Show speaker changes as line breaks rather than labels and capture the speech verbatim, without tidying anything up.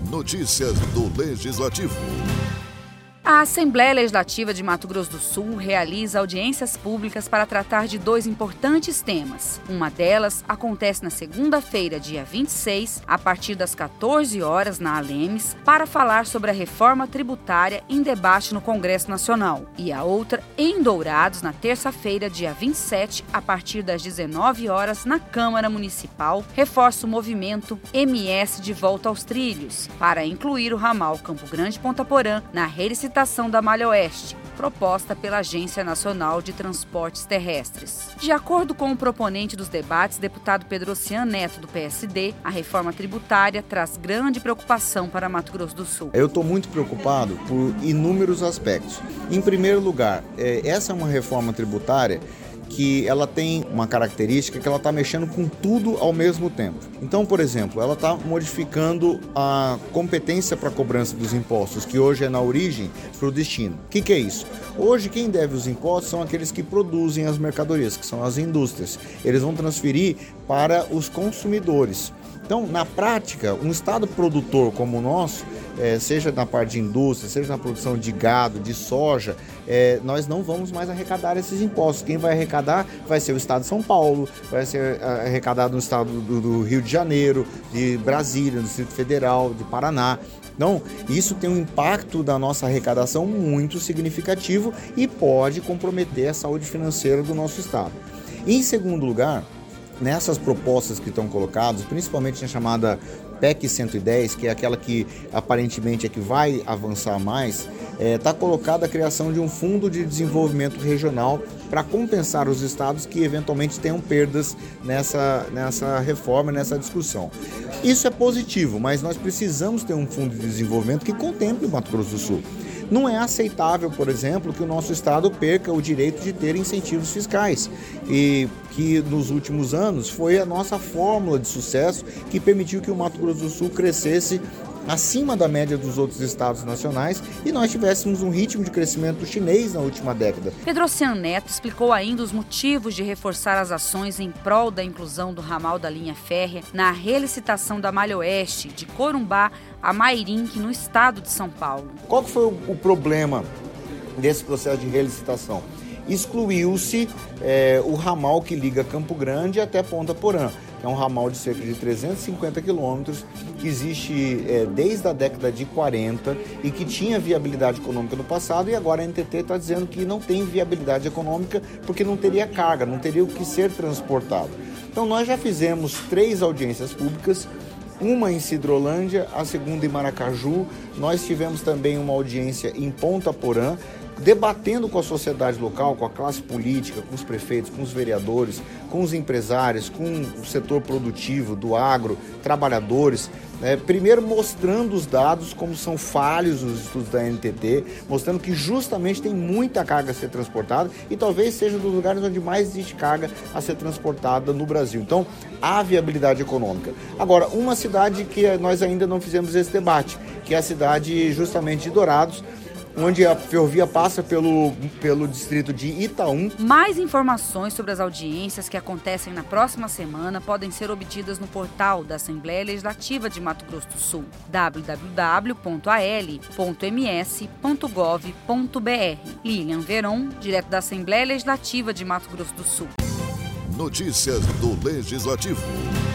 Notícias do Legislativo.
A Assembleia Legislativa de Mato Grosso do Sul realiza audiências públicas para tratar de dois importantes temas. Uma delas acontece na segunda-feira, dia vinte e seis, a partir das quatorze horas, na Alemes, para falar sobre a reforma tributária em debate no Congresso Nacional. E a outra em Dourados, na terça-feira, dia vinte e sete, a partir das dezenove horas, na Câmara Municipal, reforça o movimento M S de Volta aos Trilhos, para incluir o ramal Campo Grande-Ponta Porã na relicitação da Malha Oeste, proposta pela Agência Nacional de Transportes Terrestres. De acordo com o proponente dos debates, deputado Pedrociano Neto, do P S D, a reforma tributária traz grande preocupação para Mato Grosso do Sul.
Eu estou muito preocupado por inúmeros aspectos. Em primeiro lugar, essa é uma reforma tributária que ela tem uma característica que ela está mexendo com tudo ao mesmo tempo. Então, por exemplo, ela está modificando a competência para a cobrança dos impostos, que hoje é na origem, para o destino. O que, que é isso? Hoje, quem deve os impostos são aqueles que produzem as mercadorias, que são as indústrias. Eles vão transferir para os consumidores. Então, na prática, um estado produtor como o nosso, é, seja na parte de indústria, seja na produção de gado, de soja, é, nós não vamos mais arrecadar esses impostos. Quem vai arrecadar vai ser o estado de São Paulo, vai ser arrecadado no estado do, do Rio de Janeiro, de Brasília, do Distrito Federal, de Paraná. Então, isso tem um impacto da nossa arrecadação muito significativo e pode comprometer a saúde financeira do nosso estado. Em segundo lugar, nessas propostas que estão colocadas, principalmente na chamada P E C cento e dez, que é aquela que aparentemente é que vai avançar mais, está é, colocada a criação de um fundo de desenvolvimento regional para compensar os estados que eventualmente tenham perdas nessa, nessa reforma, nessa discussão. Isso é positivo, mas nós precisamos ter um fundo de desenvolvimento que contemple o Mato Grosso do Sul. Não é aceitável, por exemplo, que o nosso estado perca o direito de ter incentivos fiscais, e que nos últimos anos foi a nossa fórmula de sucesso que permitiu que o Mato Grosso do Sul crescesse acima da média dos outros estados nacionais e nós tivéssemos um ritmo de crescimento chinês na última década.
Pedrociano Neto explicou ainda os motivos de reforçar as ações em prol da inclusão do ramal da linha férrea na relicitação da Malha Oeste, de Corumbá a Mairinque, no estado de São Paulo.
Qual que foi o, o problema desse processo de relicitação? Excluiu-se é, o ramal que liga Campo Grande até Ponta Porã. É um ramal de cerca de trezentos e cinquenta quilômetros, que existe é, desde a década de quarenta e que tinha viabilidade econômica no passado, e agora a N T T está dizendo que não tem viabilidade econômica porque não teria carga, não teria o que ser transportado. Então nós já fizemos três audiências públicas, uma em Sidrolândia, a segunda em Maracaju. Nós tivemos também uma audiência em Ponta Porã, debatendo com a sociedade local, com a classe política, com os prefeitos, com os vereadores, com os empresários, com o setor produtivo, do agro, trabalhadores, né? Primeiro mostrando os dados, como são falhos os estudos da N T T, mostrando que justamente tem muita carga a ser transportada e talvez seja um dos lugares onde mais existe carga a ser transportada no Brasil. Então, há viabilidade econômica. Agora, uma cidade que nós ainda não fizemos esse debate, que é a cidade justamente de Dourados, onde a ferrovia passa pelo, pelo distrito de Itaú.
Mais informações sobre as audiências que acontecem na próxima semana podem ser obtidas no portal da Assembleia Legislativa de Mato Grosso do Sul, w w w ponto a l ponto m s ponto gov ponto b r. Lilian Veron, direto da Assembleia Legislativa de Mato Grosso do Sul.
Notícias do Legislativo.